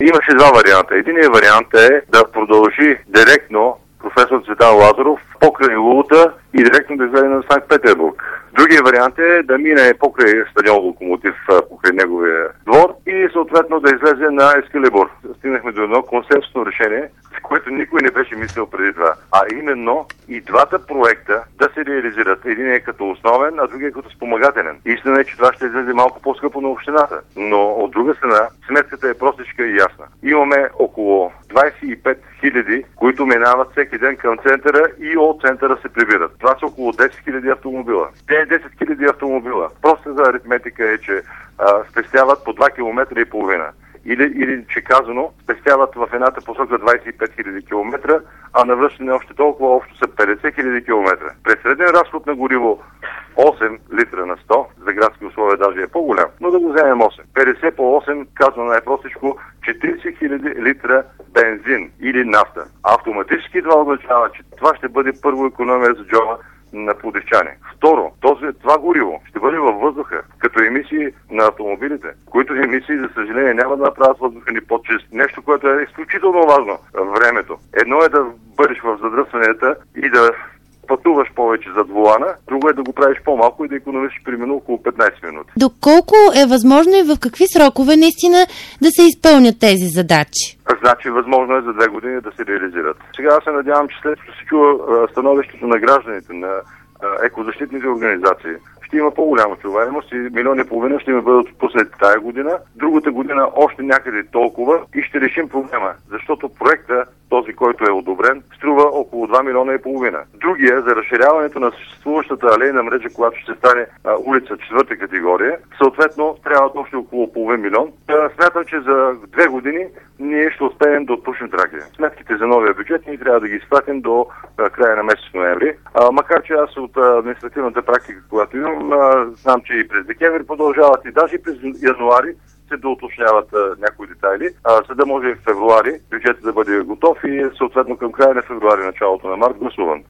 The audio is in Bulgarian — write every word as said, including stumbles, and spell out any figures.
Имаше два варианта. Единият вариант е да продължи директно професор Цветан Лазаров покрай Лулута и директно да излезе на Санкт-Петербург. Другия вариант е да мине покрай стадион Локомотив, покрай неговия двор и съответно да излезе на Ескалибур. Стигнахме до едно консенсусно решение, с което никой не беше мислил преди това. А именно и двата проекта да се реализират. Един е като основен, а другия е като спомагателен. Истина е, че това ще излезе малко по-скъпо на общината. Но от друга страна, сметката е простичка и ясна. Имаме около двадесет и пет хиляди, които минават всеки ден към центъра и от центъра се прибират. Това са около десет хиляди автомобила. Те десет хиляди автомобила. Просто за аритметика е, че а, спестяват по два километра и половина. Или, или, че казано, спестяват в едната посока двадесет и пет хиляди километра, а на връщане още толкова, общо са петдесет хиляди километра. При среден разход на гориво осем литра на сто, за градски условия даже е по-голям, но да го вземем осем. петдесет по осем, казано най-простичко, четиридесет хиляди литра бензин или нафта. Автоматически това означава, че това ще бъде първо икономия за джоба на пловдивчани. Второ, този, това гориво ще бъде във въздуха, като емисии на автомобилите, които емисии, за съжаление, няма да направят въздуха ни по-чист. Нещо, което е изключително важно в времето. Едно е да бъдеш в задръстванията и да пътуваш повече зад волана, друго е да го правиш по-малко и да икономиш примерно около петнадесет минути. Доколко е възможно и в какви срокове наистина да се изпълнят тези задачи? Значи, възможно е за две години да се реализират. Сега аз се надявам, че след като се чува становището на гражданите, на екозащитните организации, ще има по-голяма чуваемост и милиони и половина ще им бъдат отпуснати тая година, другата година още някъде толкова и ще решим проблема, защото проекта, този, който е одобрен, струва около два милиона и половина. Другия, за разширяването на съществуващата алейна мрежа, която ще стане а, улица четвърта категория, съответно трябва още около половин милион. А, смятам, че за две години ние ще успеем да отпушим Тракия. Сметките за новия бюджет ние трябва да ги изпратим до а, края на месец ноември. А, макар че аз от а, административната практика, която имам, а, знам, че и през декември продължават и даже и през януари се доуточняват а, някои детайли, а, за да може в февруари бюджетът да бъде готов и съответно към края на февруари, началото на март гласуван.